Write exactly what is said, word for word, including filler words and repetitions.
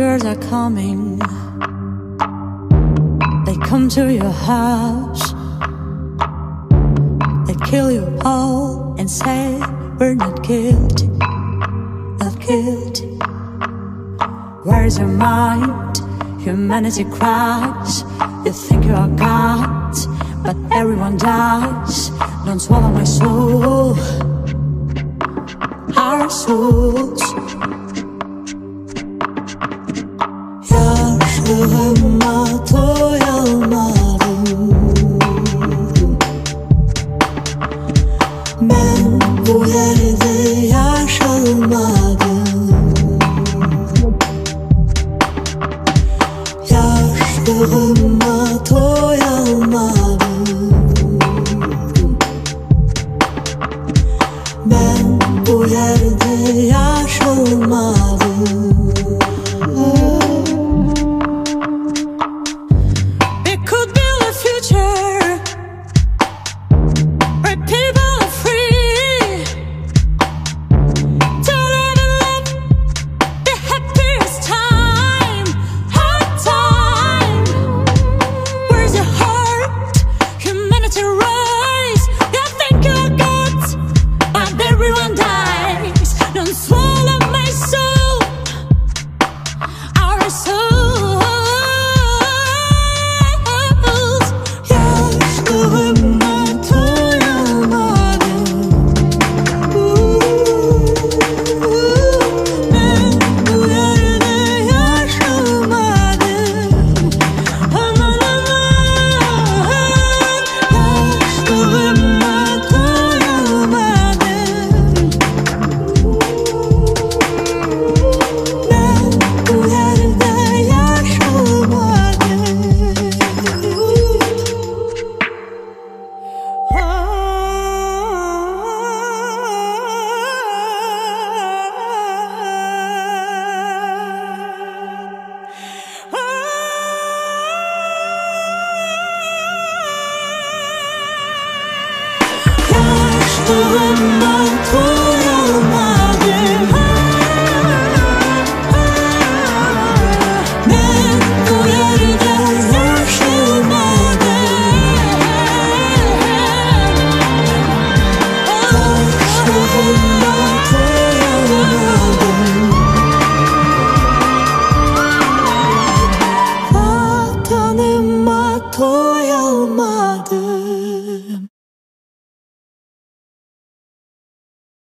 strangers are coming. They come to your house, they kill you all and say we're not guilty, not guilty. Where's your mind? Humanity cries. You think you are God, but everyone dies. Don't swallow my soul, our souls. Yaşlığıma doyamadım. Ben bu yerde yaşamadım. Yaşlığıma doyamadım. Ben bu yerde yaşamadım. Yaşlığıma doyamadım. Ben bu yerde yaşamadım. Yaşlığıma doyamadım. Vatanıma doyamadım.